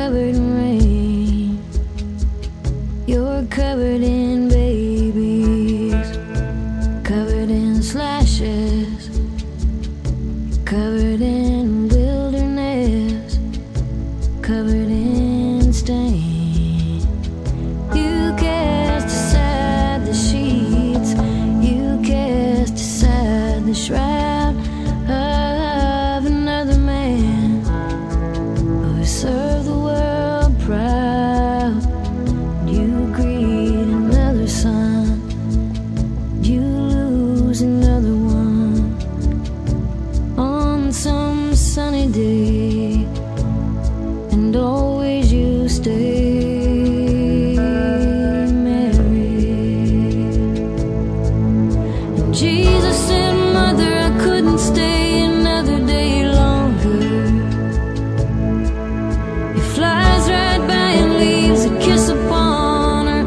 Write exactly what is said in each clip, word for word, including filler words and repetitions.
covered in rain. You're covered in babies, covered in slashes, covered in wilderness, covered in stain. You cast aside the sheets, you cast aside the shroud of another man who served the world proud. You greet another son, you lose another one on some sunny day, and always you stay married. And Jesus said, Mother, I couldn't stay another day longer. He flies right by and leaves a kiss upon her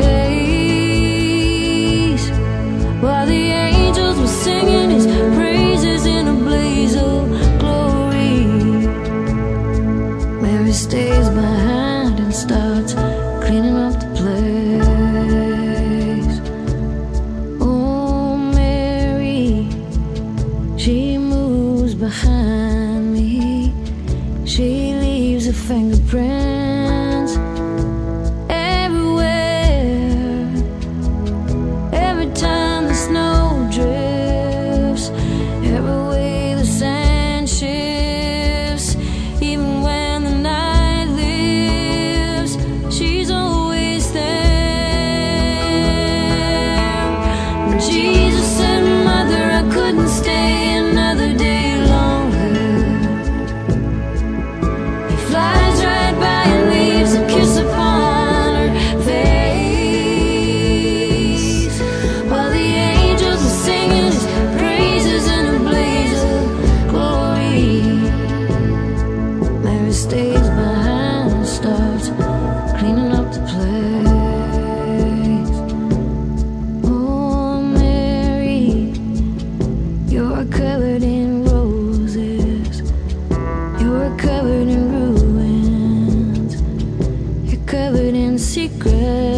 face, while the angels were singing his praises in a blaze of glory. Mary stays behind and starts cleaning up the place. Oh, Mary, she moves behind me. She leaves her fingerprints everywhere. Every time the snow drifts, every way the sand shifts, even when the night lives, she's always there. And Jesus said, Mother, I couldn't stay another day longer. He flies right by and leaves a kiss upon her face, while the angels are singing his praises in a blaze of glory. Mary stays behind and starts cleaning up the place. Oh, Mary, you're covered in roses, you're covered in ruins, you're covered in secrets.